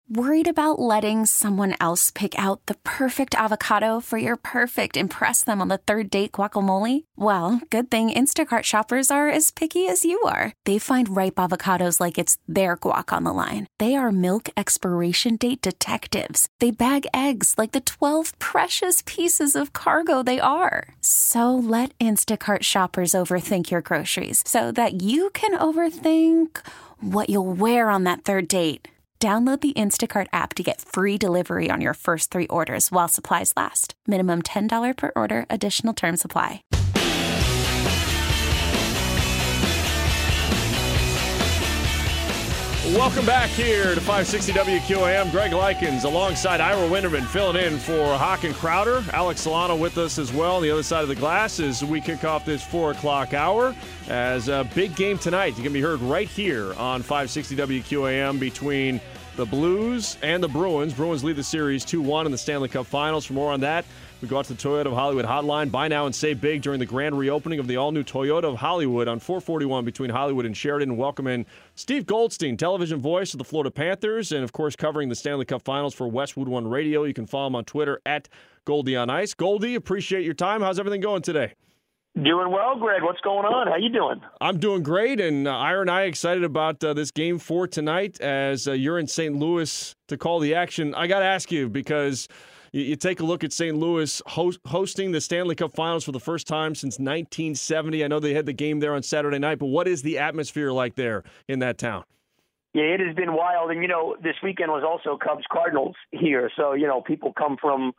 Worried about letting someone else pick out the perfect avocado for your perfect impress them on the third date guacamole? Well, good thing Instacart shoppers are as picky as you are. They find ripe avocados like it's their guac on the line. They are milk expiration date detectives. They bag eggs like the 12 precious pieces of cargo they are. So let Instacart shoppers overthink your groceries so that you can overthink what you'll wear on that third date. Download the Instacart app to get free delivery on your first 3 orders while supplies last. Minimum $10 per order. Additional terms apply. Welcome back here to 560 WQAM. Greg Likens alongside Ira Winterman filling in for Hawk and Crowder. Alex Solano with us as well on the other side of the glass as we kick off this 4 o'clock hour. As a big game tonight, you can be heard right here on 560 WQAM between the Blues and the Bruins. Bruins lead the series 2-1 in the Stanley Cup Finals. For more on that, we go out to the Toyota of Hollywood hotline. Buy now and save big during the grand reopening of the all-new Toyota of Hollywood on 441 between Hollywood and Sheridan. Welcome in Steve Goldstein, television voice of the Florida Panthers, and, of course, covering the Stanley Cup Finals for Westwood One Radio. You can follow him on Twitter at Goldie on Ice. Goldie, appreciate your time. How's everything going today? Doing well, Greg. What's going on? How you doing? I'm doing great, and Ira and I excited about this Game 4 tonight as you're in St. Louis to call the action. I got to ask you because you take a look at St. Louis hosting the Stanley Cup Finals for the first time since 1970. I know they had the game there on Saturday night, but what is the atmosphere like there in that town? Yeah, it has been wild. And, this weekend was also Cubs-Cardinals here. So, people come from,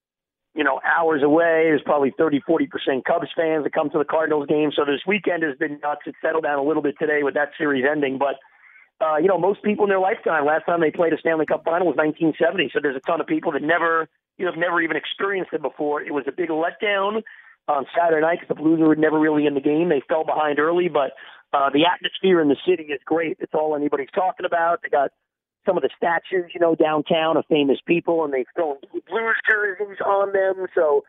hours away. There's probably 30-40% Cubs fans that come to the Cardinals game. So this weekend has been nuts. It's settled down a little bit today with that series ending. But, most people in their lifetime, last time they played a Stanley Cup final was 1970. So there's a ton of people that have never even experienced it before. It was a big letdown on Saturday night because the Blues were never really in the game. They fell behind early, but the atmosphere in the city is great. It's all anybody's talking about. They got some of the statues, downtown of famous people, and they've thrown Blues jerseys on them. So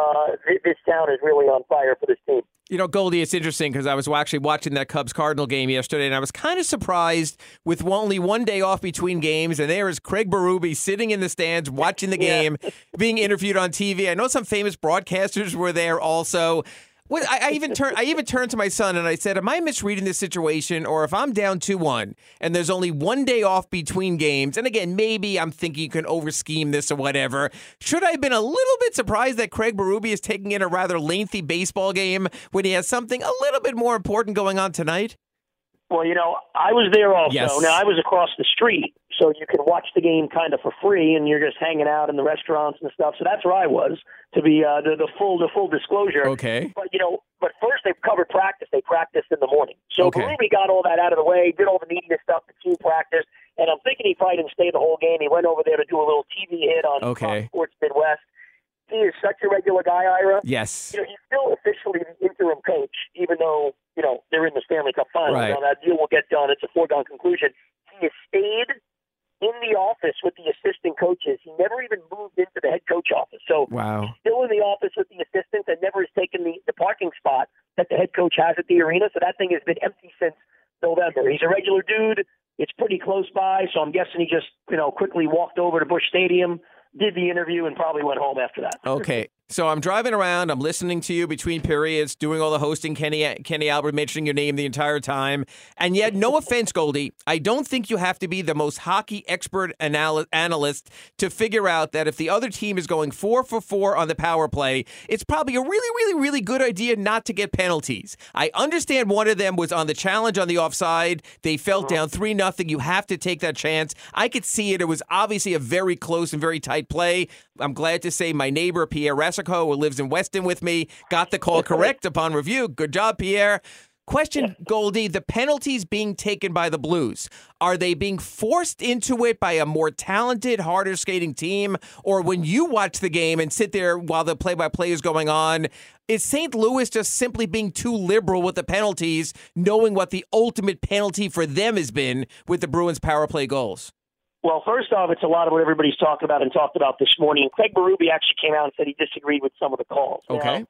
this town is really on fire for this team. Goldie, it's interesting because I was actually watching that Cubs-Cardinal game yesterday, and I was kind of surprised with only one day off between games, and there is Craig Berube sitting in the stands watching the game, being interviewed on TV. I know some famous broadcasters were there also. Well, I even turned to my son and I said, am I misreading this situation? Or if I'm down 2-1 and there's only one day off between games, and again, maybe I'm thinking you can over-scheme this or whatever, should I have been a little bit surprised that Craig Berube is taking in a rather lengthy baseball game when he has something a little bit more important going on tonight? Well, I was there also. Yes. Now, I was across the street, so you could watch the game kind of for free, and you're just hanging out in the restaurants and stuff. So that's where I was, to be the full disclosure. Okay. But first they covered practice. They practiced in the morning. So Okay. Berube got all that out of the way, did all the media stuff, the team practice, and I'm thinking he probably didn't stay the whole game. He went over there to do a little TV hit on Sports Midwest. He is such a regular guy, Ira. Yes. He's still officially the interim coach, even though, they're in the Stanley Cup Finals. Right. Now, that deal will get done. It's a foregone conclusion. He has stayed in the office with the assistant coaches. He never even moved into the head coach office. So Wow. he's still in the office with the assistants and never has taken the parking spot that the head coach has at the arena. So that thing has been empty since November. He's a regular dude. It's pretty close by, so I'm guessing he just, quickly walked over to Busch Stadium, did the interview, and probably went home after that. Okay. So I'm driving around, I'm listening to you between periods, doing all the hosting, Kenny Albert mentioning your name the entire time. And yet, no offense, Goldie, I don't think you have to be the most hockey expert analyst to figure out that if the other team is going 4 for 4 on the power play, it's probably a really, really, really good idea not to get penalties. I understand one of them was on the challenge on the offside. They fell down 3-0. You have to take that chance. I could see it. It was obviously a very close and very tight play. I'm glad to say my neighbor, Pierre Resico, who lives in Weston with me, got the call correct upon review. Good job, Pierre. Question, Goldie, the penalties being taken by the Blues, are they being forced into it by a more talented, harder skating team? Or when you watch the game and sit there while the play-by-play is going on, is St. Louis just simply being too liberal with the penalties, knowing what the ultimate penalty for them has been with the Bruins' power play goals? Well, first off, it's a lot of what everybody's talking about and talked about this morning. Craig Berube actually came out and said he disagreed with some of the calls. Okay.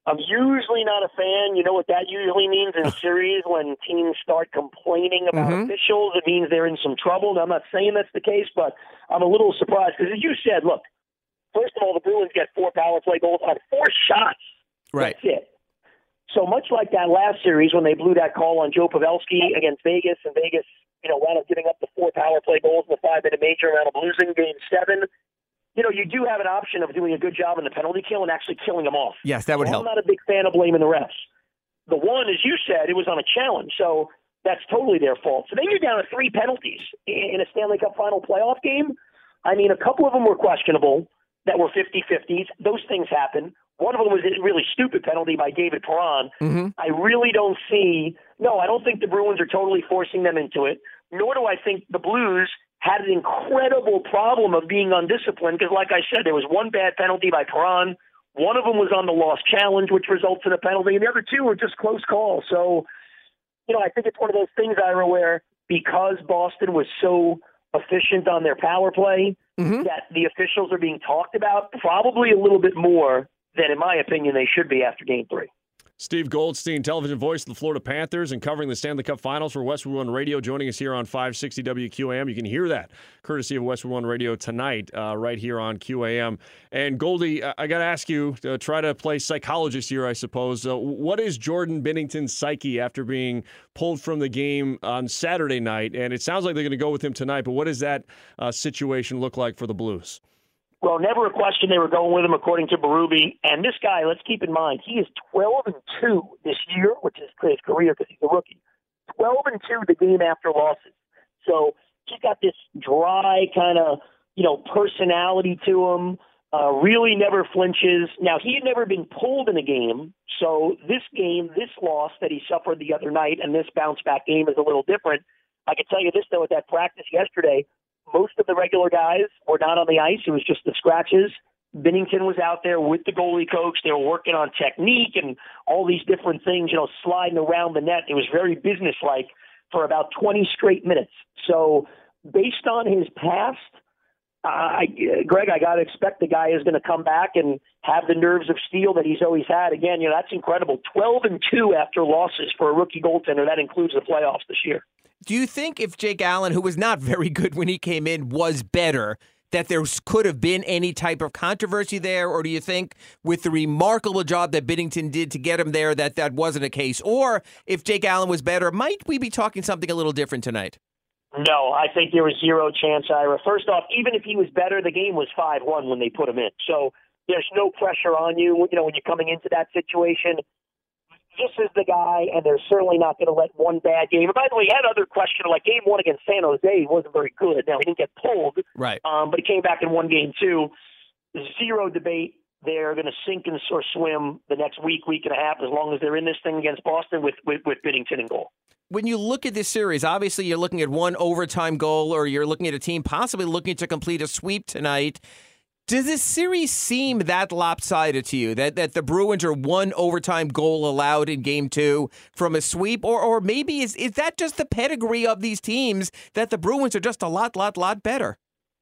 I'm usually not a fan. You know what that usually means in series when teams start complaining about officials. It means they're in some trouble. Now, I'm not saying that's the case, but I'm a little surprised because, as you said, look, first of all, the Bruins get 4 power play goals on 4 shots. Right. That's it. So much like that last series when they blew that call on Joe Pavelski against Vegas, and Vegas, wound up giving up the 4 power play goals in the 5-minute major and wound up losing Game 7. You do have an option of doing a good job in the penalty kill and actually killing them off. Yes, that would help. I'm not a big fan of blaming the refs. The one, as you said, it was on a challenge, so that's totally their fault. So then you're down to 3 penalties in a Stanley Cup final playoff game. I mean, a couple of them were questionable that were 50-50s. Those things happen. One of them was a really stupid penalty by David Perron. I really don't I don't think the Bruins are totally forcing them into it, nor do I think the Blues had an incredible problem of being undisciplined because, like I said, there was one bad penalty by Perron. One of them was on the lost challenge, which results in a penalty, and the other 2 were just close calls. So, I think it's one of those things, Ira, where because Boston was so efficient on their power play that the officials are being talked about probably a little bit more than, in my opinion, they should be after Game 3. Steve Goldstein, television voice of the Florida Panthers and covering the Stanley Cup Finals for Westwood One Radio, joining us here on 560 WQAM. You can hear that courtesy of Westwood One Radio tonight right here on QAM. And Goldie, I got to ask you, to try to play psychologist here, I suppose. What is Jordan Binnington's psyche after being pulled from the game on Saturday night? And it sounds like they're going to go with him tonight, but what does that situation look like for the Blues? Well, never a question they were going with him, according to Berube. And this guy, let's keep in mind, he is 12-2 this year, which is his career because he's a rookie. 12-2 the game after losses. So he's got this dry kind of, personality to him. Really never flinches. Now, he had never been pulled in a game. So this game, this loss that he suffered the other night, and this bounce-back game is a little different. I can tell you this, though, at that practice yesterday, most of the regular guys were not on the ice. It was just the scratches. Binnington was out there with the goalie coach. They were working on technique and all these different things, sliding around the net. It was very businesslike for about 20 straight minutes. So based on his past, Greg, I got to expect the guy is going to come back and have the nerves of steel that he's always had. Again, that's incredible. 12-2 after losses for a rookie goaltender. That includes the playoffs this year. Do you think if Jake Allen, who was not very good when he came in, was better, that there could have been any type of controversy there? Or do you think with the remarkable job that Binnington did to get him there, that wasn't a case? Or if Jake Allen was better, might we be talking something a little different tonight? No, I think there was zero chance, Ira. First off, even if he was better, the game was 5-1 when they put him in. So there's no pressure on you, when you're coming into that situation. This is the guy, and they're certainly not going to let one bad game. And by the way, he had other questions, like Game 1 against San Jose, he wasn't very good. Now, he didn't get pulled, right? But he came back and won Game 2. Zero debate. They're going to sink or swim the next week and a half, as long as they're in this thing against Boston with Binnington in goal. When you look at this series, obviously you're looking at one overtime goal, or you're looking at a team possibly looking to complete a sweep tonight. Does this series seem that lopsided to you, that the Bruins are one overtime goal allowed in Game 2 from a sweep? Or maybe is that just the pedigree of these teams, that the Bruins are just a lot better?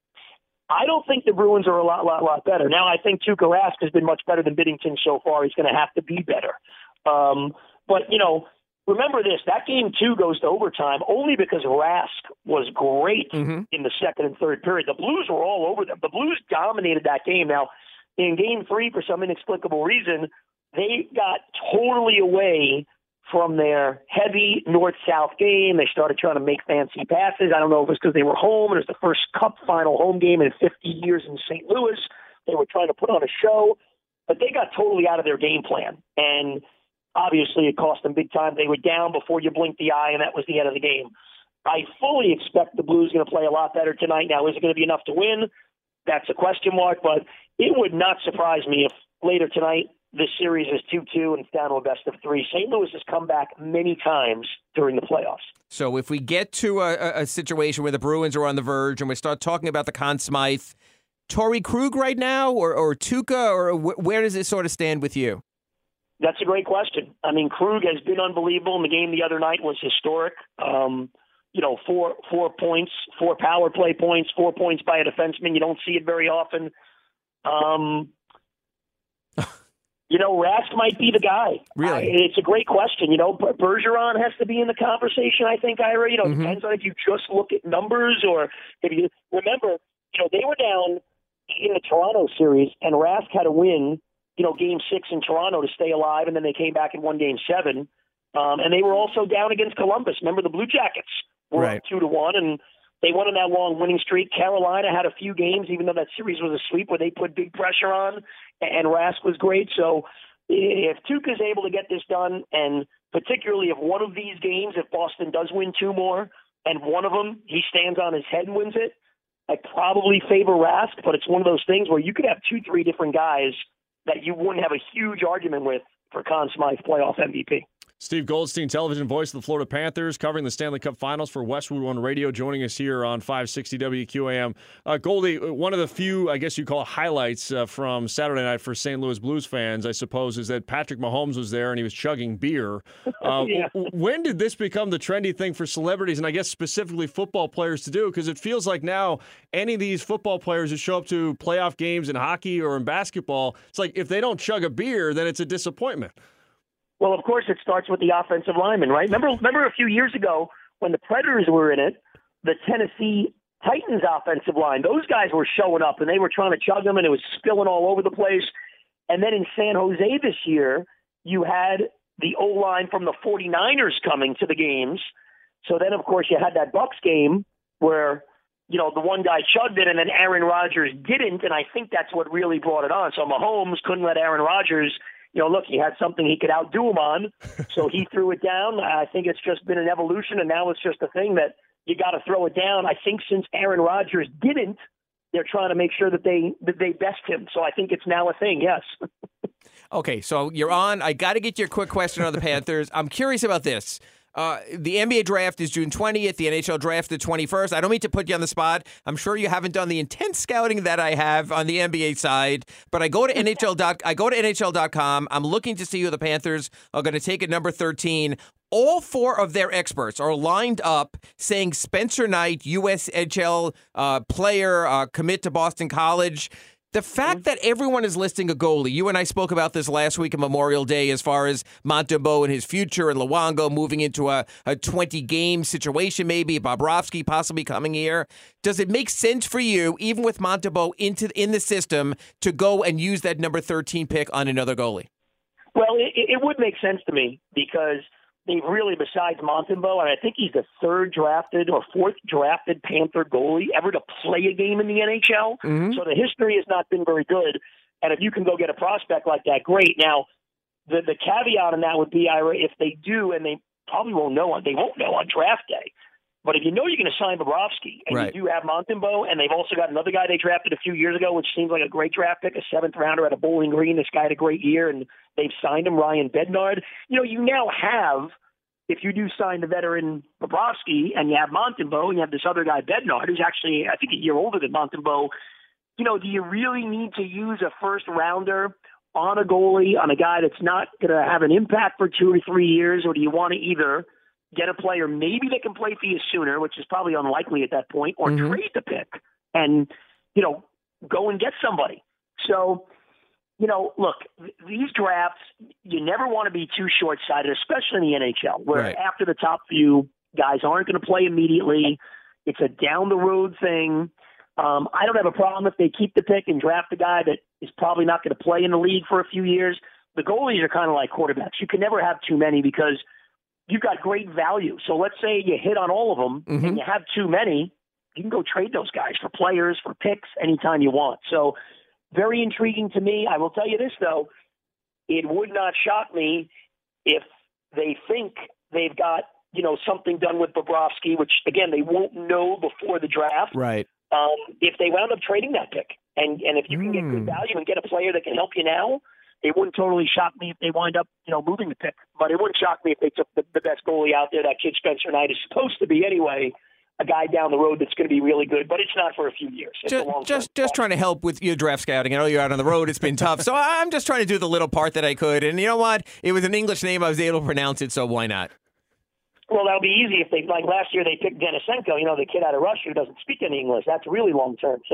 I don't think the Bruins are a lot better. Now, I think Tuukka Rask has been much better than Binnington so far. He's going to have to be better. But, remember this, that Game 2 goes to overtime only because Rask was great in the second and third period. The Blues were all over them. The Blues dominated that game. Now, in Game 3, for some inexplicable reason, they got totally away from their heavy north-south game. They started trying to make fancy passes. I don't know if it was because they were home and it was the first Cup final home game in 50 years in St. Louis. They were trying to put on a show, but they got totally out of their game plan. And obviously, it cost them big time. They were down before you blinked the eye, and that was the end of the game. I fully expect the Blues are going to play a lot better tonight. Now, is it going to be enough to win? That's a question mark, but it would not surprise me if later tonight this series is 2-2 and it's down to a best of 3. St. Louis has come back many times during the playoffs. So if we get to a situation where the Bruins are on the verge and we start talking about the Conn Smythe, Torrey Krug right now, or Tuukka, or where does it sort of stand with you? That's a great question. I mean, Krug has been unbelievable, and the game the other night was historic. 4 points, 4 power play points, 4 points by a defenseman. You don't see it very often. Rask might be the guy. Really? It's a great question. Bergeron has to be in the conversation, I think, Ira. Depends on if you just look at numbers or if you remember, they were down in the Toronto series and Rask had to win, Game 6 in Toronto to stay alive, and then they came back and won Game 7. And they were also down against Columbus. Remember, the Blue Jackets were up 2-1, and they went on that long winning streak. Carolina had a few games, even though that series was a sweep, where they put big pressure on, and Rask was great. So if Tuukka's able to get this done, and particularly if one of these games, if Boston does win 2 more, and one of them he stands on his head and wins it, I probably favor Rask, but it's one of those things where you could have 2-3 different guys that you wouldn't have a huge argument with for Conn Smythe playoff MVP. Steve Goldstein, television voice of the Florida Panthers, covering the Stanley Cup Finals for Westwood One Radio, joining us here on 560 WQAM. Goldie, one of the few, I guess you call it, highlights from Saturday night for St. Louis Blues fans, I suppose, is that Patrick Mahomes was there and he was chugging beer. Yeah. When did this become the trendy thing for celebrities, and I guess specifically football players, to do? Because it feels like now any of these football players who show up to playoff games in hockey or in basketball, it's like if they don't chug a beer, then it's a disappointment. Well, of course, it starts with the offensive lineman, right? Remember a few years ago when the Predators were in it, the Tennessee Titans offensive line, those guys were showing up, and they were trying to chug them, and it was spilling all over the place. And then in San Jose this year, you had the O-line from the 49ers coming to the games. So then, of course, you had that Bucs game where, the one guy chugged it, and then Aaron Rodgers didn't, and I think that's what really brought it on. So Mahomes couldn't let Aaron Rodgers look, he had something he could outdo him on, so he threw it down. I think it's just been an evolution, and now it's just a thing that you got to throw it down. I think since Aaron Rodgers didn't, they're trying to make sure that they best him. So I think it's now a thing, yes. Okay, so you're on. I got to get your quick question on the Panthers. I'm curious about this. The NBA draft is June 20th. The NHL draft the 21st. I don't mean to put you on the spot. I'm sure you haven't done the intense scouting that I have on the NBA side, but I go to NHL.com. I'm looking to see who the Panthers are going to take at number 13. All 4 of their experts are lined up saying Spencer Knight, USHL player, commit to Boston College. The fact that everyone is listing a goalie, you and I spoke about this last week on Memorial Day as far as Montembeault and his future and Luongo moving into a 20-game situation, maybe Bobrovsky possibly coming here. Does it make sense for you, even with Montembeault in the system, to go and use that number 13 pick on another goalie? Well, it would make sense to me because they've really, besides Montembeault, and I think he's the 3rd drafted or 4th drafted Panther goalie ever to play a game in the NHL. Mm-hmm. So the history has not been very good. And if you can go get a prospect like that, great. Now, the caveat on that would be, Ira, if they do, and they probably won't know on draft day. But if you know you're going to sign Bobrovsky, and right. You do have Montembeault, and they've also got another guy they drafted a few years ago, which seems like a great draft pick, a 7th rounder out of Bowling Green. This guy had a great year, and they've signed him, Ryan Bednard. You now have, if you do sign the veteran Bobrovsky, and you have Montembeault, and you have this other guy, Bednard, who's actually, I think, a year older than Montembeault, do you really need to use a 1st rounder on a goalie, on a guy that's not going to have an impact for 2 or 3 years, or do you want to either get a player maybe that can play for you sooner, which is probably unlikely at that point, or trade the pick and, go and get somebody. So, look, these drafts, you never want to be too short-sighted, especially in the NHL, where right. After the top few guys aren't going to play immediately. It's a down-the-road thing. I don't have a problem if they keep the pick and draft a guy that is probably not going to play in the league for a few years. The goalies are kind of like quarterbacks. You can never have too many because you've got great value. So let's say you hit on all of them and you have too many, you can go trade those guys for players, for picks, anytime you want. So very intriguing to me. I will tell you this, though. It would not shock me if they think they've got, something done with Bobrovsky, which, again, they won't know before the draft. Right. If they wound up trading that pick. And if you can get good value and get a player that can help you now, it wouldn't totally shock me if they wind up, moving the pick. But it wouldn't shock me if they took the best goalie out there. That kid Spencer Knight is supposed to be anyway, a guy down the road that's going to be really good. But it's not for a few years. It's just trying to help with your draft scouting. I know you're out on the road. It's been tough. So I'm just trying to do the little part that I could. And you know what? It was an English name. I was able to pronounce it, so why not? Well, that'll be easy if they, like last year, they picked Denisenko, the kid out of Russia who doesn't speak any English. That's really long term. So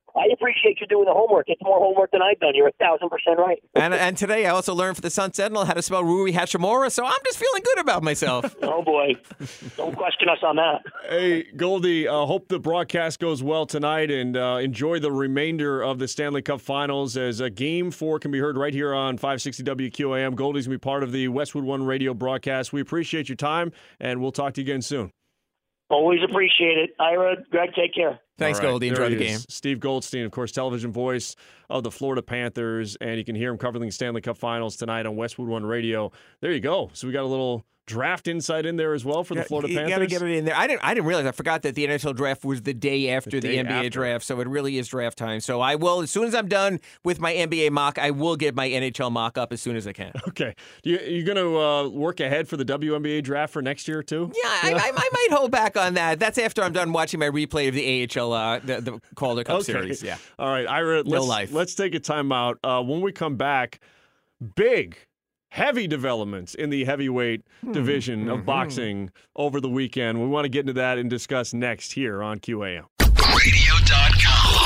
I appreciate you doing the homework. It's more homework than I've done. You're 1,000% right. And today I also learned for the Sun Sentinel how to spell Rui Hachimura, so I'm just feeling good about myself. Oh, boy. Don't question us on that. Hey, Goldie, hope the broadcast goes well tonight, and enjoy the remainder of the Stanley Cup Finals, as Game 4 can be heard right here on 560 WQAM. Goldie's going to be part of the Westwood One radio broadcast. We appreciate your time, and we'll talk to you again soon. Always appreciate it. Ira, Greg, take care. Thanks, All right, Goldie. Enjoy the game. Steve Goldstein, of course, television voice of the Florida Panthers, and you can hear him covering the Stanley Cup Finals tonight on Westwood One Radio. There you go. So we got a little draft insight in there as well for the Florida Panthers. You got to get it in there. I didn't realize. I forgot that the NHL draft was the day after the NBA draft, so it really is draft time. So I will, as soon as I'm done with my NBA mock, I will get my NHL mock up as soon as I can. Okay. You're going to work ahead for the WNBA draft for next year, too? Yeah, I might hold back on that. That's after I'm done watching my replay of the AHL, the Calder Cup Series. Yeah. All right, Ira, let's take a timeout. When we come back, heavy developments in the heavyweight division of boxing over the weekend. We want to get into that and discuss next here on QAM. Radio.com.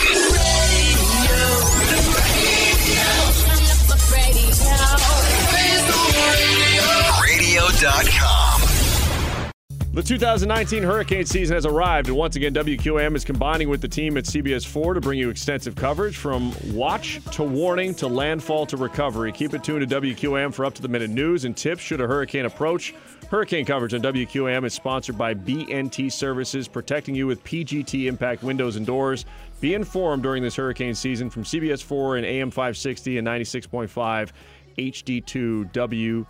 Radio.com. The 2019 hurricane season has arrived, and once again, WQAM is combining with the team at CBS 4 to bring you extensive coverage from watch to warning to landfall to recovery. Keep it tuned to WQAM for up-to-the-minute news and tips should a hurricane approach. Hurricane coverage on WQAM is sponsored by BNT Services, protecting you with PGT Impact windows and doors. Be informed during this hurricane season from CBS 4 and AM 560 and 96.5 HD2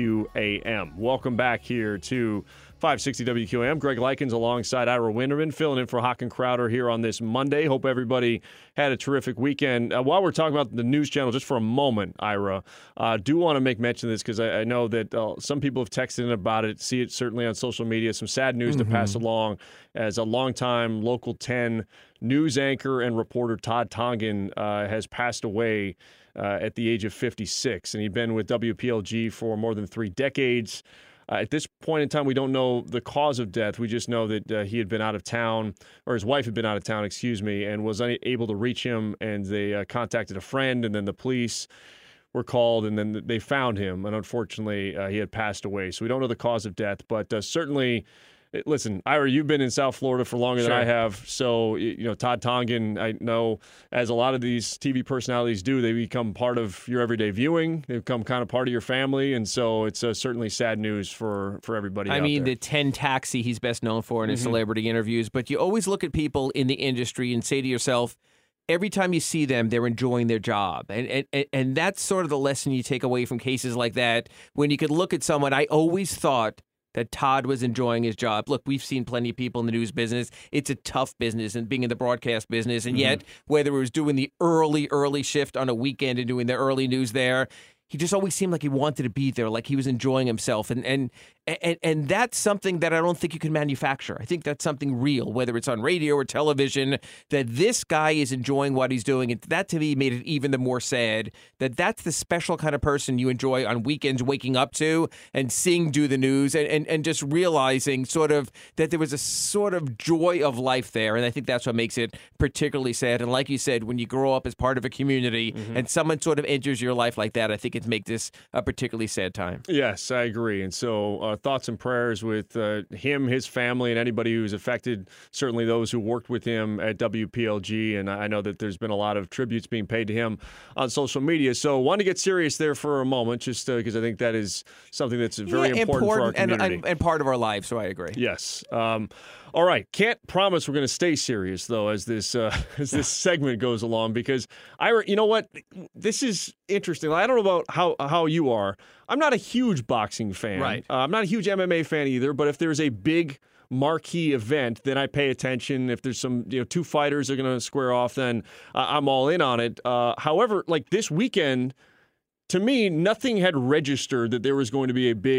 WQAM. Welcome back here to 560 WQAM. Greg Likens alongside Ira Winterman, filling in for Hakan Crowder here on this Monday. Hope everybody had a terrific weekend. While we're talking about the news channel, just for a moment, Ira, do want to make mention of this because I know that some people have texted in about it, see it certainly on social media. Some sad news to pass along, as a longtime Local 10 news anchor and reporter Todd Tongen has passed away at the age of 56, and he'd been with WPLG for more than 3 decades. At this point in time, we don't know the cause of death. We just know that he had been out of town, or his wife had been out of town, and was unable to reach him, and they contacted a friend, and then the police were called, and then they found him, and unfortunately, he had passed away. So we don't know the cause of death, but certainly... Listen, Ira, you've been in South Florida for longer than I have, so Todd Tongen, I know, as a lot of these TV personalities do, they become part of your everyday viewing. They become kind of part of your family, and so it's certainly sad news for everybody. I mean, the 10 Taxi he's best known for in his celebrity interviews, but you always look at people in the industry and say to yourself, every time you see them, they're enjoying their job. And that's sort of the lesson you take away from cases like that. When you could look at someone, I always thought that Todd was enjoying his job. Look, we've seen plenty of people in the news business. It's a tough business, and being in the broadcast business. And yet, whether it was doing the early shift on a weekend and doing the early news there, he just always seemed like he wanted to be there, like he was enjoying himself. And that's something that I don't think you can manufacture. I think that's something real, whether it's on radio or television, that this guy is enjoying what he's doing. And that, to me, made it even the more sad that that's the special kind of person you enjoy on weekends waking up to and seeing do the news and just realizing sort of that there was a sort of joy of life there. And I think that's what makes it particularly sad. And like you said, when you grow up as part of a community and someone sort of enters your life like that, I think it makes this a particularly sad time. Yes, I agree. And so thoughts and prayers with him, his family, and anybody who's affected, certainly those who worked with him at WPLG. And I know that there's been a lot of tributes being paid to him on social media. So I want to get serious there for a moment, just because I think that is something that's very important for our community. And part of our lives, so I agree. Yes. All right. Can't promise we're going to stay serious, though, as this segment goes along, because, Ira, you know what? This is interesting. I don't know about how you are. I'm not a huge boxing fan. Right. I'm not a huge MMA fan either, but if there's a big marquee event, then I pay attention. If there's some 2 fighters are going to square off, then I'm all in on it. However, like this weekend, to me, nothing had registered that there was going to be a big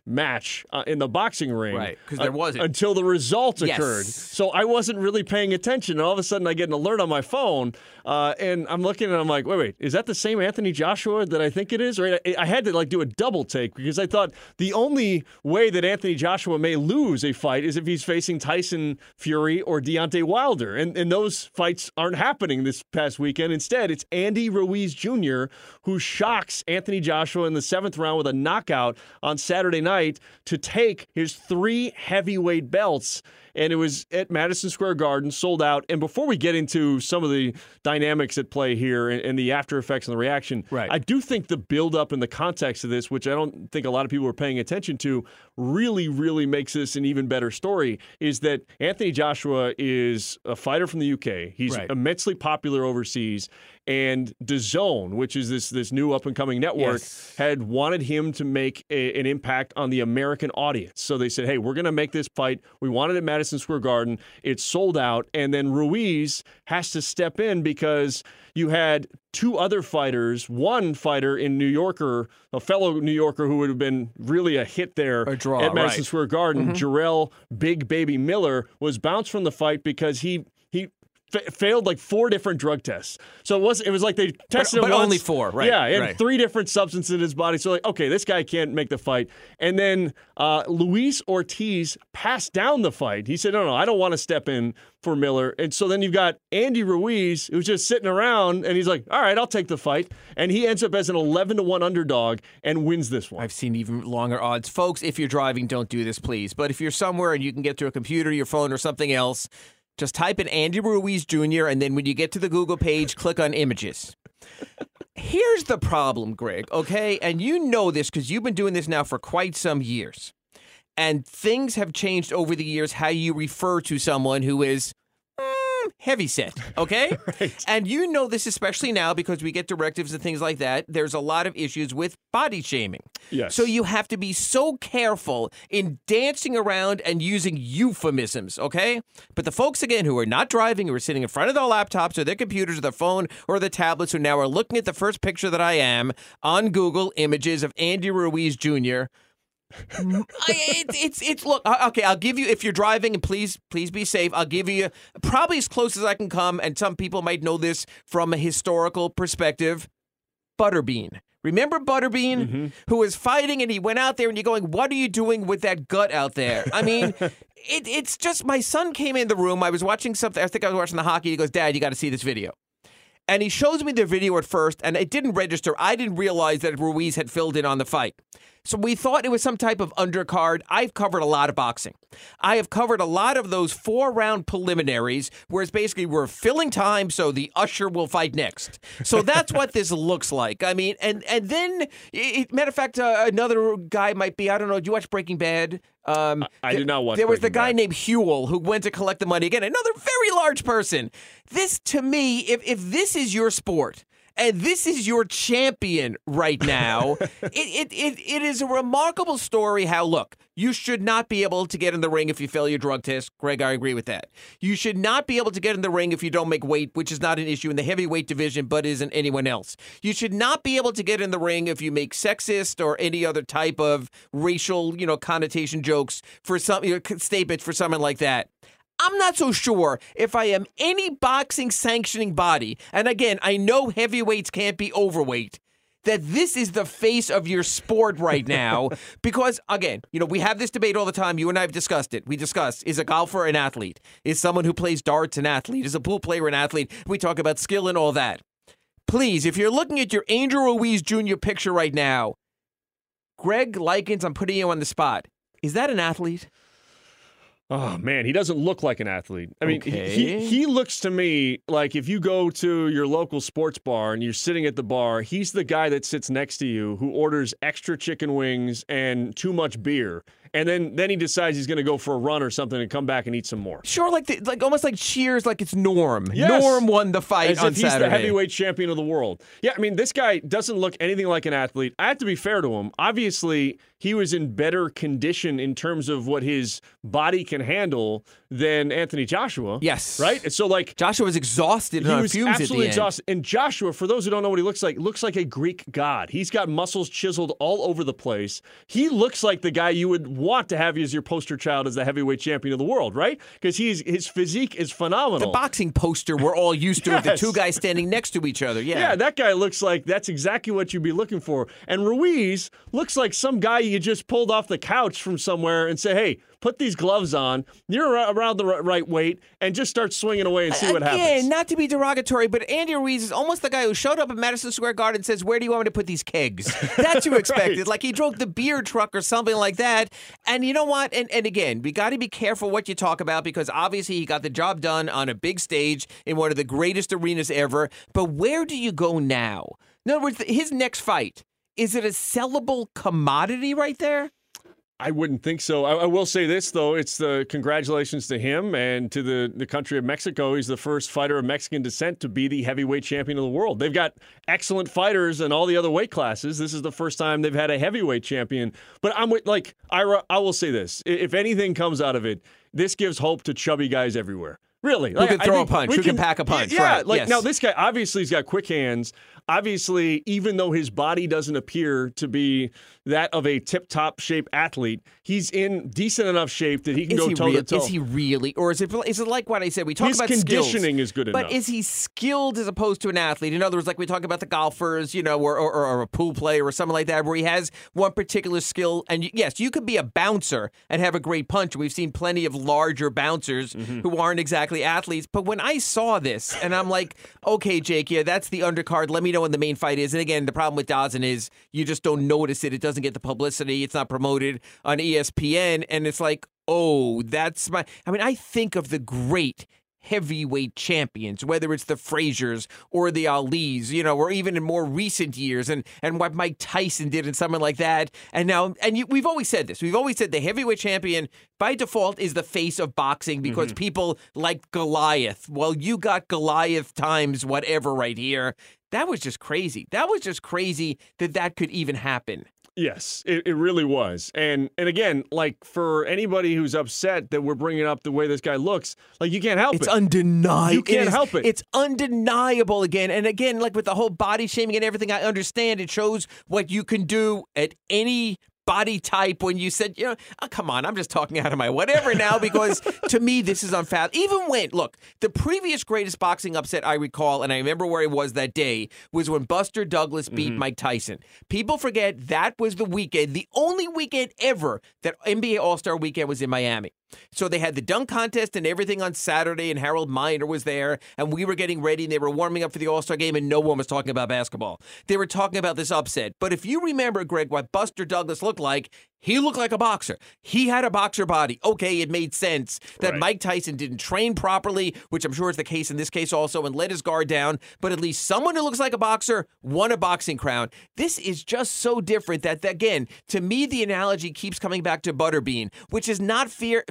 match in the boxing ring. Right, because there wasn't. Until the result Yes. occurred. So I wasn't really paying attention. And all of a sudden I get an alert on my phone, and I'm looking and I'm like, wait, is that the same Anthony Joshua that I think it is? Right? I had to do a double take because I thought the only way that Anthony Joshua may lose a fight is if he's facing Tyson Fury or Deontay Wilder. And those fights aren't happening this past weekend. Instead, it's Andy Ruiz Jr. who shocks Anthony Joshua in the 7th round with a knockout on Saturday night to take his 3 heavyweight belts. And it was at Madison Square Garden, sold out. And before we get into some of the dynamics at play here and the after effects and the reaction, right. I do think the build-up and the context of this, which I don't think a lot of people are paying attention to, really, really makes this an even better story, is that Anthony Joshua is a fighter from the UK. He's immensely popular overseas. And DAZN, which is this new up-and-coming network, had wanted him to make an impact on the American audience. So they said, hey, we're going to make this fight. We want it at Madison Square Garden. It's sold out. And then Ruiz has to step in because you had 2 other fighters, one fighter in New Yorker, a fellow New Yorker who would have been really a hit there at Madison Square Garden, Jarrell Big Baby Miller, was bounced from the fight because he failed 4 different drug tests. So it was like they tested him but once. only 4, right? Yeah, and 3 different substances in his body. So okay, this guy can't make the fight. And then Luis Ortiz passed down the fight. He said, no, I don't want to step in for Miller. And so then you've got Andy Ruiz, who's just sitting around, and he's like, all right, I'll take the fight. And he ends up as an 11-1 underdog and wins this one. I've seen even longer odds. Folks, if you're driving, don't do this, please. But if you're somewhere and you can get to a computer, your phone, or something else, just type in Andy Ruiz Jr., and then when you get to the Google page, click on images. Here's the problem, Greg, okay? And you know this because you've been doing this now for quite some years. And things have changed over the years how you refer to someone who is heavyset, okay? Right. And you know this especially now because we get directives and things like that. There's a lot of issues with body shaming. Yes. So you have to be so careful in dancing around and using euphemisms, okay? But the folks, again, who are not driving, who are sitting in front of their laptops or their computers or their phone or their tablets, who now are looking at the first picture that I am on Google Images of Andy Ruiz Jr., it's look, okay, I'll give you, if you're driving, and please be safe, I'll give you probably as close as I can come, and some people might know this from a historical perspective, Butterbean. Remember Butterbean, who was fighting, and he went out there, and you're going, what are you doing with that gut out there? I mean, it's just, my son came in the room, I was watching something, I think I was watching the hockey, he goes, Dad, you got to see this video. And he shows me the video at first, and it didn't register. I didn't realize that Ruiz had filled in on the fight. So we thought it was some type of undercard. I've covered a lot of boxing. I have covered a lot of those 4-round preliminaries, where it's basically we're filling time so the usher will fight next. So that's what this looks like. I mean, and then, matter of fact, another guy might be, I don't know, do you watch Breaking Bad? I did not watch There was the Breaking guy Bad. named Huel who went to collect the money again. Another very large person. This, to me, if this is your sport and this is your champion right now, it is a remarkable story how, look, you should not be able to get in the ring if you fail your drug test. Greg, I agree with that. You should not be able to get in the ring if you don't make weight, which is not an issue in the heavyweight division, but isn't anyone else. You should not be able to get in the ring if you make sexist or any other type of racial, connotation jokes for some statements for someone like that. I'm not so sure if I am any boxing sanctioning body, and again, I know heavyweights can't be overweight, that this is the face of your sport right now. Because, again, we have this debate all the time. You and I have discussed it. We discuss, is a golfer an athlete? Is someone who plays darts an athlete? Is a pool player an athlete? We talk about skill and all that. Please, if you're looking at your Angel Ruiz Jr. picture right now, Greg Likens, I'm putting you on the spot. Is that an athlete? Oh, man, he doesn't look like an athlete. I mean, Okay. he looks to me like if you go to your local sports bar and you're sitting at the bar, he's the guy that sits next to you who orders extra chicken wings and too much beer. And then he decides he's going to go for a run or something and come back and eat some more. Sure, like almost like Cheers, like it's Norm. Yes. Norm won the fight As on if he's Saturday. the heavyweight champion of the world. Yeah, I mean, this guy doesn't look anything like an athlete. I have to be fair to him. Obviously, he was in better condition in terms of what his body can handle than Anthony Joshua. Yes. Right? And so, like, Joshua was exhausted he and on was fumes absolutely at the end. exhausted. And Joshua, for those who don't know what he looks like a Greek god. He's got muscles chiseled all over the place. He looks like the guy you would want to have as your poster child as the heavyweight champion of the world, right? Because his physique is phenomenal. The boxing poster we're all used to of the Yes. two guys standing next to each other. Yeah, that guy looks like that's exactly what you'd be looking for. And Ruiz looks like some guy you just pulled off the couch from somewhere and say, hey, put these gloves on, you're around the right weight, and just start swinging away and see what happens. Again, not to be derogatory, but Andy Ruiz is almost the guy who showed up at Madison Square Garden and says, where do you want me to put these kegs? That's you expected. Like he drove the beer truck or something like that. And you know what? And again, we got to be careful what you talk about because obviously he got the job done on a big stage in one of the greatest arenas ever. But where do you go now? In other words, his next fight, is it a sellable commodity right there? I wouldn't think so. I will say this, though. It's the congratulations to him and to the country of Mexico. He's the first fighter of Mexican descent to be the heavyweight champion of the world. They've got excellent fighters in all the other weight classes. This is the first time they've had a heavyweight champion. But I'm with, like, Ira, I will say this. If anything comes out of it, this gives hope to chubby guys everywhere. Really. Who can throw a punch, who can pack a punch. Yeah, right. like yes. now this guy, obviously he's got quick hands. Obviously, even though his body doesn't appear to be that of a tip-top shape athlete, he's in decent enough shape that he can go toe-to-toe. Is he really? Or is it like what I said? We talk His about conditioning skills, is good enough. but is he skilled as opposed to an athlete? In other words, like we talk about the golfers, or a pool player or something like that, where he has one particular skill. And yes, you could be a bouncer and have a great punch. We've seen plenty of larger bouncers who aren't exactly athletes. But when I saw this, and I'm like, okay, Jake, yeah, that's the undercard. Let me know when the main fight is. And again, the problem with Dazn is you just don't notice it. It doesn't get the publicity. It's not promoted on ESPN. And it's like, oh, that's I think of the great heavyweight champions, whether it's the Fraziers or the Alis, or even in more recent years, and what Mike Tyson did and something like that. We've always said this. We've always said the heavyweight champion by default is the face of boxing because people like Goliath. Well, you got Goliath times whatever right here. That was just crazy. That was just crazy that could even happen. Yes, it really was. And again, like for anybody who's upset that we're bringing up the way this guy looks, like you can't help it. It's undeniable. You can't help it. It's undeniable again. And again, like with the whole body shaming and everything, I understand it shows what you can do at any body type when you said, come on, I'm just talking out of my whatever now because to me, this is unfathomable. Even when, look, the previous greatest boxing upset I recall, and I remember where he was that day, was when Buster Douglas beat Mike Tyson. People forget that was the weekend, the only weekend ever that NBA All-Star Weekend was in Miami. So they had the dunk contest and everything on Saturday, and Harold Miner was there, and we were getting ready, and they were warming up for the All-Star game, and no one was talking about basketball. They were talking about this upset. But if you remember, Greg, what Buster Douglas looked like, he looked like a boxer. He had a boxer body. Okay, it made sense that Mike Tyson didn't train properly, which I'm sure is the case in this case also, and let his guard down. But at least someone who looks like a boxer won a boxing crown. This is just so different that, again, to me, the analogy keeps coming back to Butterbean, which is not fair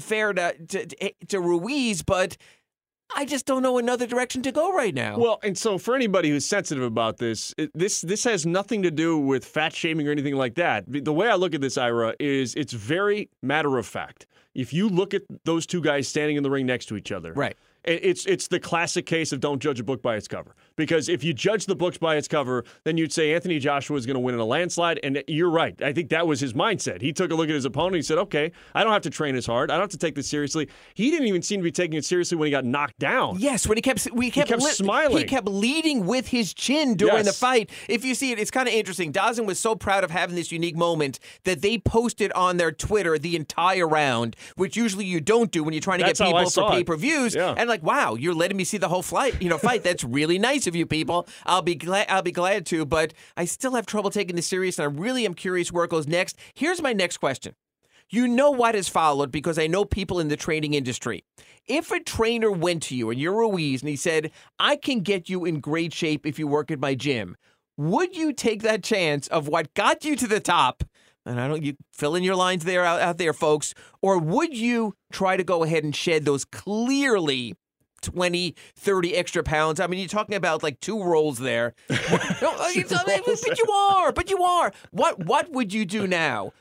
to Ruiz, but I just don't know another direction to go right now. Well, and so for anybody who's sensitive about this, this has nothing to do with fat shaming or anything like that. The way I look at this, Ira, is it's very matter of fact. If you look at those two guys standing in the ring next to each other, right. It's the classic case of don't judge a book by its cover. Because if you judge the books by its cover, then you'd say Anthony Joshua is going to win in a landslide. And you're right. I think that was his mindset. He took a look at his opponent. He said, okay, I don't have to train as hard. I don't have to take this seriously. He didn't even seem to be taking it seriously when he got knocked down. Yes, when he kept smiling. He kept leading with his chin during the fight. If you see it, it's kind of interesting. Dazn was so proud of having this unique moment that they posted on their Twitter the entire round, which usually you don't do when you're trying to get people for pay-per-views. Yeah. And like, wow, you're letting me see the whole fight. That's really nice of you people. I'll be glad to, but I still have trouble taking this serious, and I really am curious where it goes next. Here's my next question. You know what has followed because I know people in the training industry. If a trainer went to you and you're Ruiz and he said, I can get you in great shape if you work at my gym, would you take that chance of what got you to the top? And you fill in your lines there out there, folks. Or would you try to go ahead and shed those clearly 20, 30 extra pounds? I mean, you're talking about like 2 rolls there. But you are. What would you do now?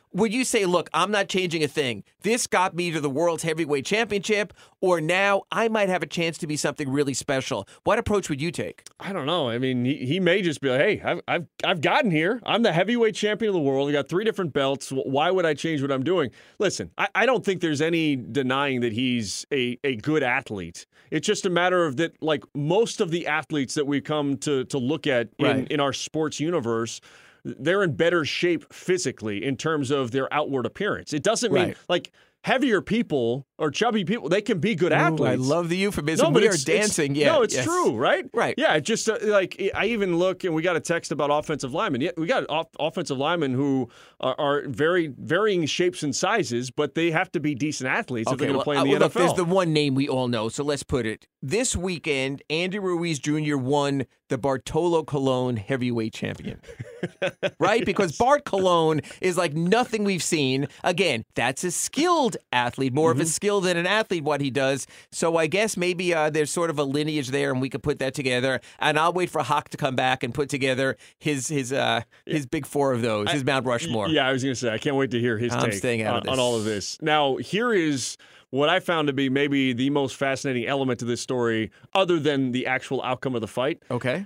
Would you say, look, I'm not changing a thing. This got me to the World's Heavyweight Championship, or now I might have a chance to be something really special? What approach would you take? I don't know. I mean, he may just be like, hey, I've gotten here. I'm the heavyweight champion of the world. I got 3 different belts. Why would I change what I'm doing? Listen, I don't think there's any denying that he's a good athlete. It's just a matter of that, like most of the athletes that we come to look at in our sports universe, they're in better shape physically in terms of their outward appearance. It doesn't mean like heavier people or chubby people, they can be good athletes. I love the euphemism. No, we are dancing. It's true, right? Right. Yeah, just like I even look, and we got a text about offensive linemen. Yeah, we got offensive linemen who are very varying shapes and sizes, but they have to be decent athletes if they're going to play in the NFL. Look, there's the one name we all know, so let's put it. This weekend, Andy Ruiz Jr. won the Bartolo Colon heavyweight champion. Right? Because Bart Colon is like nothing we've seen. Again, that's a skilled athlete, more of a skill than an athlete, what he does. So I guess maybe there's sort of a lineage there, and we could put that together. And I'll wait for Hawk to come back and put together his big 4 of those, his Mount Rushmore. Yeah, I was going to say, I can't wait to hear his take on all of this. Now, here is what I found to be maybe the most fascinating element to this story, other than the actual outcome of the fight. Okay.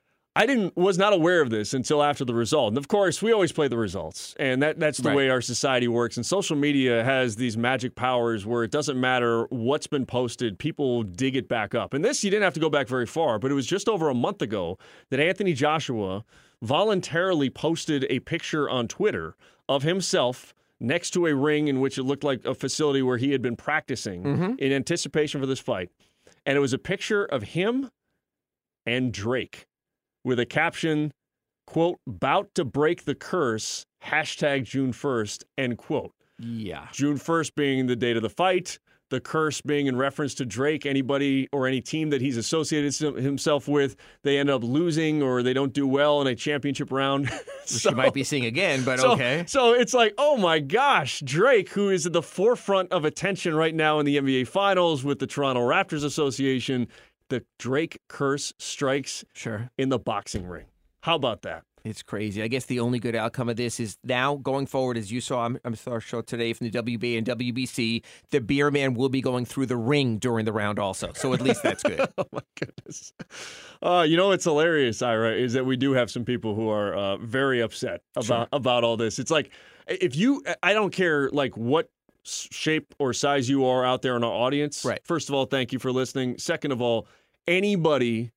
I was not aware of this until after the result. And of course, we always play the results. And that's the way our society works. And social media has these magic powers where it doesn't matter what's been posted, people dig it back up. And this, you didn't have to go back very far, but it was just over a month ago that Anthony Joshua voluntarily posted a picture on Twitter of himself next to a ring in which it looked like a facility where he had been practicing in anticipation for this fight. And it was a picture of him and Drake, with a caption, quote, "Bout to break the curse, hashtag June 1st, end quote. Yeah. June 1st being the date of the fight, the curse being in reference to Drake. Anybody or any team that he's associated himself with, they end up losing or they don't do well in a championship round. Which you might be seeing again, but okay. So it's like, oh my gosh, Drake, who is at the forefront of attention right now in the NBA Finals with the Toronto Raptors Association, the Drake curse strikes in the boxing ring. How about that? It's crazy. I guess the only good outcome of this is now going forward, as you saw on our show today from the WBA and WBC, the beer man will be going through the ring during the round also. So at least that's good. Oh, my goodness. You know what's hilarious, Ira, is that we do have some people who are very upset about all this. It's like, I don't care like what shape or size you are out there in our audience. Right. First of all, thank you for listening. Second of all, anybody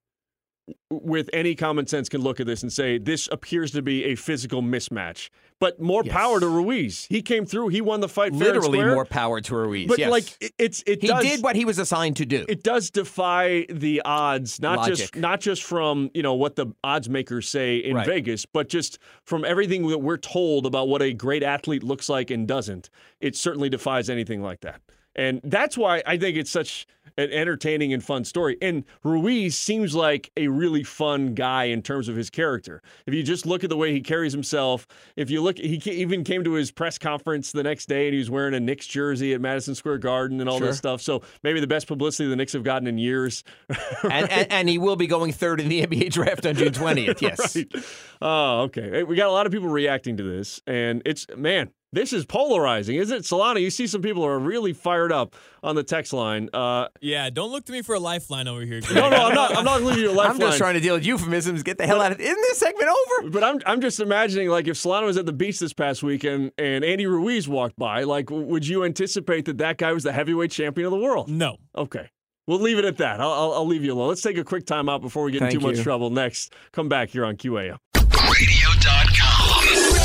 with any common sense can look at this and say this appears to be a physical mismatch. But more power to Ruiz. He came through. He won the fight fair and square. Literally more power to Ruiz. But like he did what he was assigned to do. It does defy the odds, not just from what the odds makers say in Vegas, but just from everything that we're told about what a great athlete looks like and doesn't. It certainly defies anything like that. And that's why I think it's such an entertaining and fun story. And Ruiz seems like a really fun guy in terms of his character. If you just look at the way he carries himself, if you look, he even came to his press conference the next day and he was wearing a Knicks jersey at Madison Square Garden and all this stuff. So maybe the best publicity the Knicks have gotten in years. and he will be going third in the NBA draft on June 20th. Yes. Right. Oh, okay. Hey, we got a lot of people reacting to this, and this is polarizing, isn't it? Solana, you see some people are really fired up on the text line. Yeah, don't look to me for a lifeline over here. No, I'm not leaving you a lifeline. I'm just trying to deal with euphemisms. Get the hell out of it. Isn't this segment over? But I'm just imagining, like, if Solana was at the beach this past weekend and Andy Ruiz walked by, like, would you anticipate that guy was the heavyweight champion of the world? No. Okay. We'll leave it at that. I'll leave you alone. Let's take a quick time out before we get in too much trouble. Next, come back here on QAM. Radio.com.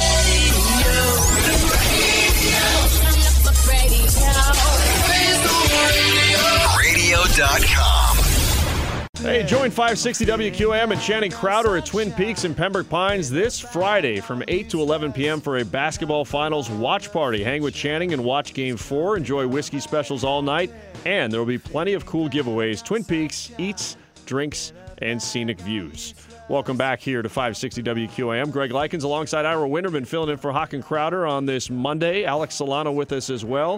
Radio.com. Hey, join 560 WQAM and Channing Crowder at Twin Peaks in Pembroke Pines this Friday from 8 to 11 p.m. for a basketball finals watch party. Hang with Channing and watch Game 4. Enjoy whiskey specials all night. And there will be plenty of cool giveaways. Twin Peaks, eats, drinks, and scenic views. Welcome back here to 560 WQAM. Greg Likens alongside Ira Winterman filling in for Hawk and Crowder on this Monday. Alex Solana with us as well.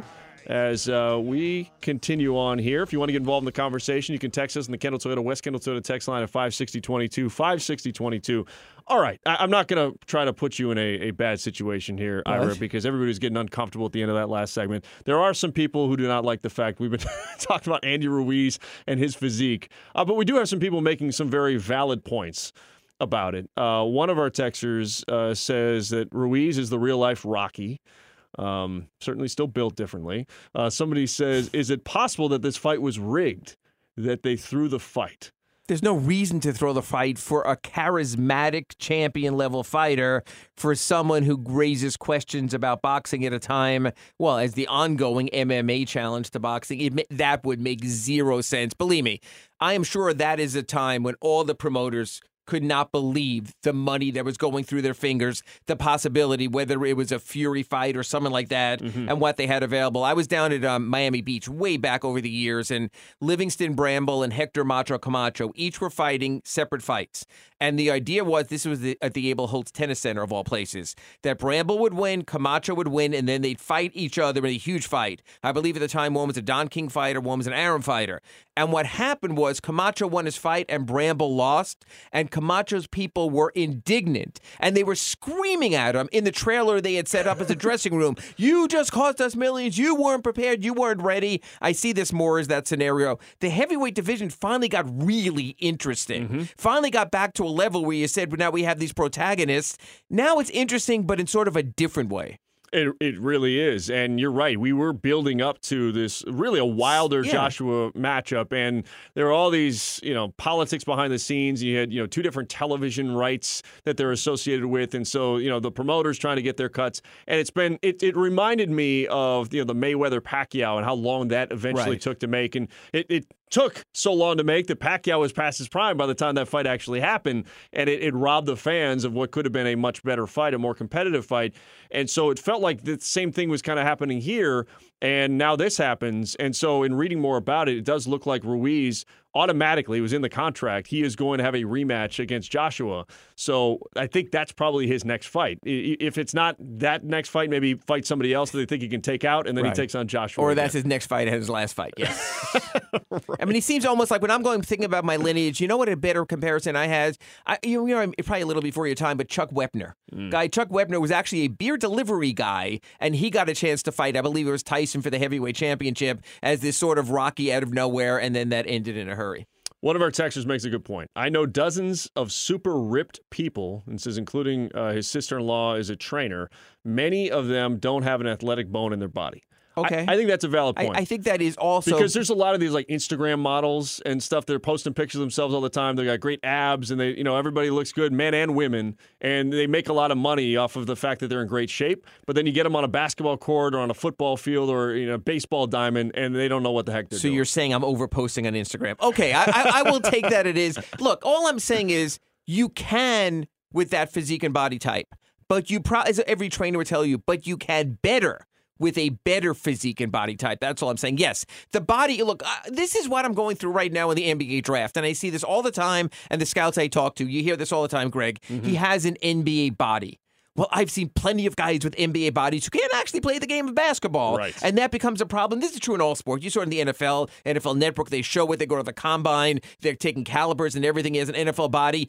as we continue on here. If you want to get involved in the conversation, you can text us in the Kendall Toyota West Kendall Toyota text line at 56022, 56022. All right, I'm not going to try to put you in a bad situation here, Ira, because everybody's getting uncomfortable at the end of that last segment. There are some people who do not like the fact we've been talking about Andy Ruiz and his physique, but we do have some people making some very valid points about it. One of our texters says that Ruiz is the real-life Rocky. Certainly still built differently. Somebody says, is it possible that this fight was rigged, that they threw the fight? There's no reason to throw the fight for a charismatic champion-level fighter, for someone who raises questions about boxing at a time, well, as the ongoing MMA challenge to boxing. That would make zero sense. Believe me, I am sure that is a time when all the promoters could not believe the money that was going through their fingers, the possibility, whether it was a Fury fight or something like that, and what they had available. I was down at Miami Beach way back over the years, and Livingston Bramble and Hector Macho Camacho each were fighting separate fights. And the idea was, this was at the Abel Holtz Tennis Center of all places, that Bramble would win, Camacho would win, and then they'd fight each other in a huge fight. I believe at the time one was a Don King fighter, one was an Arum fighter. And what happened was Camacho won his fight and Bramble lost, and Camacho's people were indignant, and they were screaming at him in the trailer they had set up as a dressing room. You just cost us millions. You weren't prepared. You weren't ready. I see this more as that scenario. The heavyweight division finally got really interesting. Finally got back to a level where you said, well, now we have these protagonists. Now it's interesting, but in sort of a different way. It really is. And you're right. We were building up to this really a Wilder Joshua matchup. And there were all these, politics behind the scenes. You had, two different television rights that they're associated with. And so, the promoters trying to get their cuts. And it reminded me of, the Mayweather Pacquiao and how long that eventually took to make. And it took so long to make that Pacquiao was past his prime by the time that fight actually happened, and it robbed the fans of what could have been a much better fight, a more competitive fight. And so it felt like the same thing was kind of happening here, and now this happens. And so in reading more about it, it does look like Ruiz automatically, it was in the contract, he is going to have a rematch against Joshua. So I think that's probably his next fight. If it's not that next fight, maybe fight somebody else that they think he can take out, and then he takes on Joshua. Or that's his next fight and his last fight, yes. I mean, he seems almost like, when I'm thinking about my lineage, you know what a better comparison I had? Probably a little before your time, but Chuck Wepner. Chuck Wepner was actually a beer delivery guy, and he got a chance to fight, I believe it was Tyson, for the heavyweight championship as this sort of Rocky out of nowhere, and then that ended in a hurry. One of our texters makes a good point. I know dozens of super ripped people, and says including his sister-in-law is a trainer. Many of them don't have an athletic bone in their body. Okay. I think that's a valid point. I think that is also... Because there's a lot of these like Instagram models and stuff that are posting pictures of themselves all the time. They got great abs, and they, everybody looks good, men and women, and they make a lot of money off of the fact that they're in great shape. But then you get them on a basketball court or on a football field or a baseball diamond, and they don't know what the heck they're doing. So you're saying I'm overposting on Instagram. Okay, I will take that it is. Look, all I'm saying is you can with that physique and body type, but as every trainer would tell you, but you can better with a better physique and body type. That's all I'm saying. Yes, the body, look, this is what I'm going through right now in the NBA draft, and I see this all the time, and the scouts I talk to, you hear this all the time, Greg. He has an NBA body. Well, I've seen plenty of guys with NBA bodies who can't actually play the game of basketball. Right. And that becomes a problem. This is true in all sports. You saw it in the NFL Network, they show it. They go to the combine. They're taking calibers and everything as an NFL body.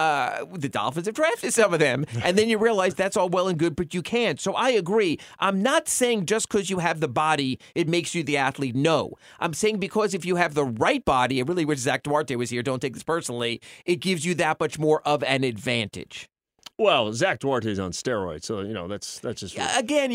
The Dolphins have drafted some of them. And then you realize that's all well and good, but you can't. So I agree. I'm not saying just because you have the body, it makes you the athlete. No. I'm saying because if you have the right body, I really wish Zach Duarte was here. Don't take this personally. It gives you that much more of an advantage. Well, Zach Duarte's on steroids, so that's just again.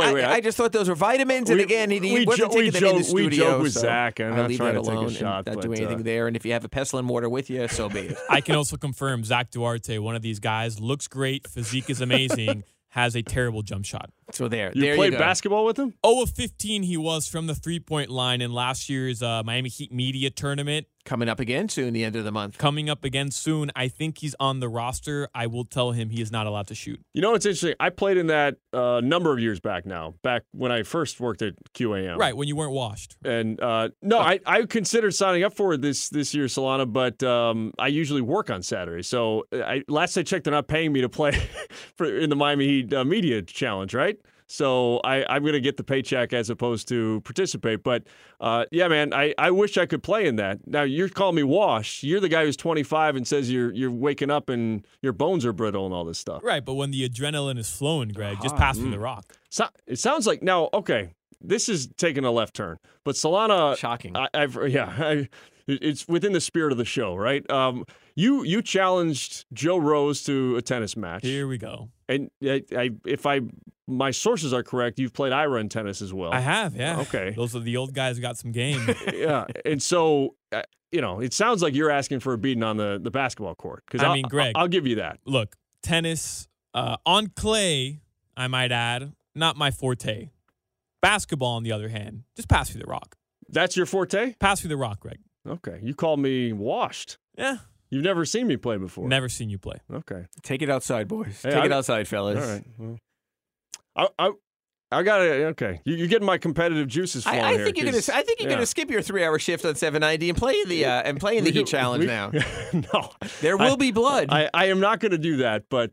I just thought those were vitamins, and again, he wasn't taking them in the studio. We joke with Zach, and I'm not trying to take a shot. Not doing anything there, and if you have a pestle and mortar with you, so be it. I can also confirm Zach Duarte, one of these guys, looks great, physique is amazing, has a terrible jump shot. So there you played basketball with him? 0 of 15 he was from the three-point line in last year's Miami Heat Media Tournament. Coming up again soon, the end of the month. Coming up again soon. I think he's on the roster. I will tell him he is not allowed to shoot. You know what's interesting? I played in that number of years back now, back when I first worked at QAM. Right, when you weren't washed. And I considered signing up for it this year, Solana, but I usually work on Saturday. So last I checked, they're not paying me to play in the Miami Heat Media Challenge, right? So I'm going to get the paycheck as opposed to participate. But, yeah, man, I wish I could play in that. Now, you're calling me washed. You're the guy who's 25 and says you're waking up and your bones are brittle and all this stuff. Right, but when the adrenaline is flowing, Greg, just pass me the rock. So, it sounds like now, okay, this is taking a left turn. But Solana. Shocking. It's within the spirit of the show, right? You challenged Joe Rose to a tennis match. Here we go. And if my sources are correct, you've played Ira in tennis as well. I have, yeah. Okay. Those are the old guys who got some game. Yeah. And so, it sounds like you're asking for a beating on the basketball court. Because Greg, I'll give you that. Look, tennis on clay, I might add, not my forte. Basketball, on the other hand, just pass me the rock. That's your forte? Pass me the rock, Greg. Okay. You called me washed. Yeah. You've never seen me play before. Never seen you play. Okay. Take it outside, boys. Hey, Take it outside, fellas. All right. Well, I got to, okay. You're getting my competitive juices flowing I here. think you're gonna skip your 3-hour shift on 790 and play in the Heat Challenge now. No. There will be blood. I am not going to do that, but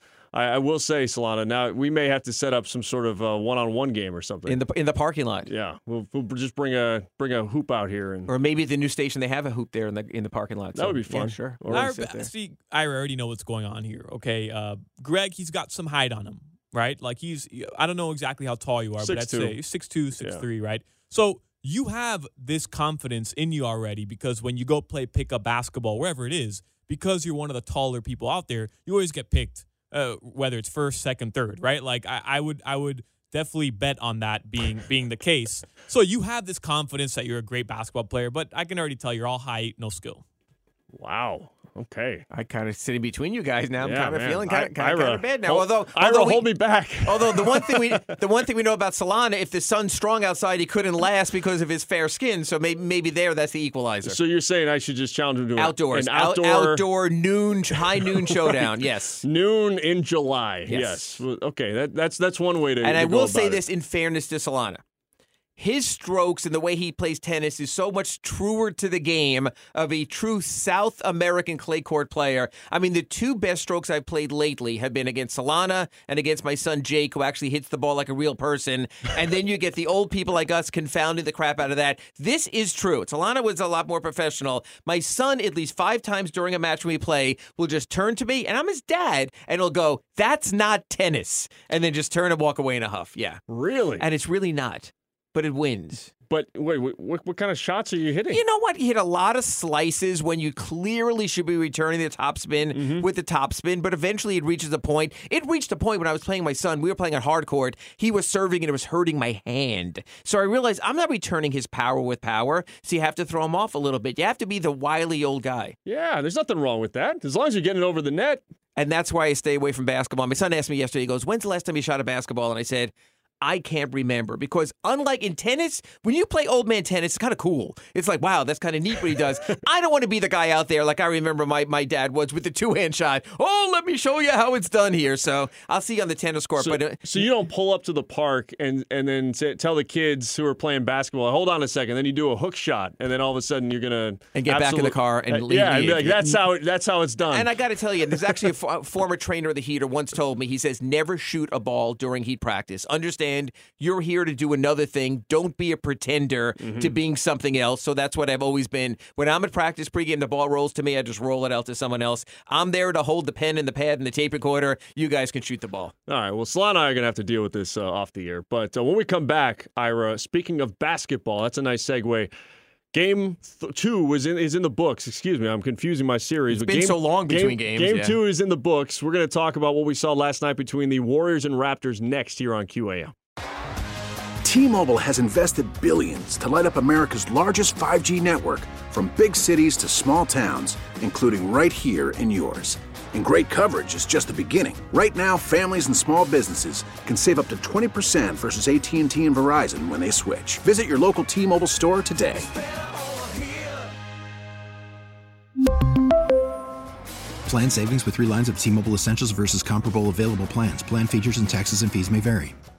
I will say, Solana, now we may have to set up some sort of one-on-one game or something. in the parking lot. Yeah. We'll just bring a hoop out here. Or maybe at the new station they have a hoop there in the parking lot. That would be fun. Yeah, sure. See, I already know what's going on here, okay? Greg, he's got some height on him, right? Like I don't know exactly how tall you are, but I'd say 6'2", 6'3", right? So you have this confidence in you already because when you go play pickup basketball, wherever it is, because you're one of the taller people out there, you always get picked, whether it's first, second, third, right? Like I would definitely bet on that being the case. So you have this confidence that you're a great basketball player, but I can already tell you're all height, no skill. Wow. Okay. I kind of sitting between you guys now. I'm Yeah, kind of man. feeling kind of bad now. Hold me back. Although the one thing we know about Solana, if the sun's strong outside, he couldn't last because of his fair skin. So maybe that's the equalizer. So you're saying I should just challenge him to outdoors, an outdoor high noon showdown. Yes, noon in July. Yes. Okay, that's one way to. And I go will about say it. this in fairness to Solana. His strokes and the way he plays tennis is so much truer to the game of a true South American clay court player. I mean, the two best strokes I've played lately have been against Solana and against my son Jake, who actually hits the ball like a real person. And then you get the old people like us confounding the crap out of that. This is true. Solana was a lot more professional. My son, at least 5 times during a match when we play, will just turn to me, and I'm his dad, and he'll go, "That's not tennis," and then just turn and walk away in a huff. Yeah. Really? And it's really not. But it wins. But wait, what kind of shots are you hitting? You know what? You hit a lot of slices when you clearly should be returning the topspin with the topspin, but eventually it reaches a point. It reached a point when I was playing my son. We were playing at hard court. He was serving and it was hurting my hand. So I realized I'm not returning his power with power, so you have to throw him off a little bit. You have to be the wily old guy. Yeah, there's nothing wrong with that. As long as you're getting it over the net. And that's why I stay away from basketball. My son asked me yesterday, he goes, "When's the last time you shot a basketball?" And I said, I can't remember, because unlike in tennis, when you play old man tennis, it's kind of cool. It's like, wow, that's kind of neat what he does. I don't want to be the guy out there like I remember my dad was with the 2-hand shot. Oh, let me show you how it's done here. So I'll see you on the tennis court. So you don't pull up to the park and then tell the kids who are playing basketball, hold on a second, then you do a hook shot, and then all of a sudden you're going to... And get back in the car and leave. Yeah, and be like, that's how it's done. And I got to tell you, there's actually a former trainer of the Heat who once told me, he says, never shoot a ball during Heat practice. Understand, you're here to do another thing. Don't be a pretender to being something else. So that's what I've always been. When I'm at practice pregame, the ball rolls to me, I just roll it out to someone else. I'm there to hold the pen and the pad and the tape recorder. You guys can shoot the ball. All right. Well, Solana and I are going to have to deal with this off the air. But when we come back, Ira, speaking of basketball, that's a nice segue. Game 2 is in the books. Excuse me, I'm confusing my series. It's been so long between games. Game 2 is in the books. We're going to talk about what we saw last night between the Warriors and Raptors next here on QAM. T-Mobile has invested billions to light up America's largest 5G network, from big cities to small towns, including right here in yours. And great coverage is just the beginning. Right now, families and small businesses can save up to 20% versus AT&T and Verizon when they switch. Visit your local T-Mobile store today. Plan savings with 3 lines of T-Mobile Essentials versus comparable available plans. Plan features and taxes and fees may vary.